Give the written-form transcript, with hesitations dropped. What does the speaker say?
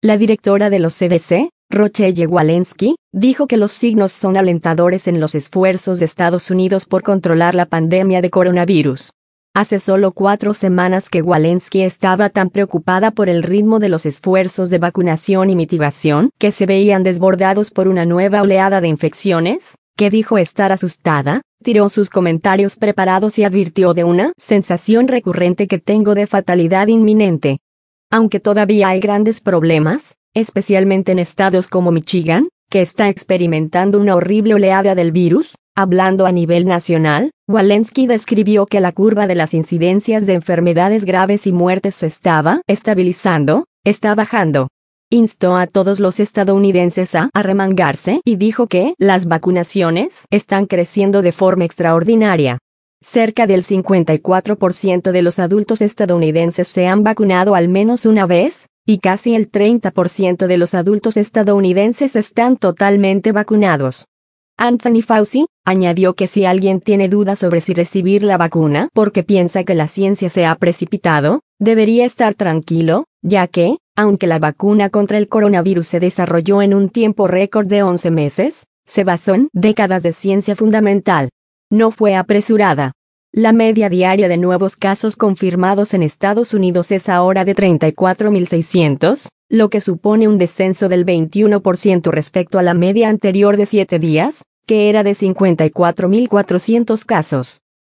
La directora de los CDC, Rochelle Walensky, dijo que los signos son alentadores en los esfuerzos de Estados Unidos por controlar la pandemia de coronavirus. Hace solo 4 semanas que Walensky estaba tan preocupada por el ritmo de los esfuerzos de vacunación y mitigación que se veían desbordados por una nueva oleada de infecciones, que dijo estar asustada, tiró sus comentarios preparados y advirtió de una sensación recurrente que tengo de fatalidad inminente. Aunque todavía hay grandes problemas, especialmente en estados como Michigan, que está experimentando una horrible oleada del virus, hablando a nivel nacional, Walensky describió que la curva de las incidencias de enfermedades graves y muertes se estaba estabilizando, está bajando. Instó a todos los estadounidenses a arremangarse y dijo que las vacunaciones están creciendo de forma extraordinaria. Cerca del 54% de los adultos estadounidenses se han vacunado al menos una vez, y casi el 30% de los adultos estadounidenses están totalmente vacunados. Anthony Fauci añadió que si alguien tiene dudas sobre si recibir la vacuna porque piensa que la ciencia se ha precipitado, debería estar tranquilo, ya que, aunque la vacuna contra el coronavirus se desarrolló en un tiempo récord de 11 meses, se basó en décadas de ciencia fundamental. No fue apresurada. La media diaria de nuevos casos confirmados en Estados Unidos es ahora de 34.600, lo que supone un descenso del 21% respecto a la media anterior de 7 días, que era de 54.400 casos.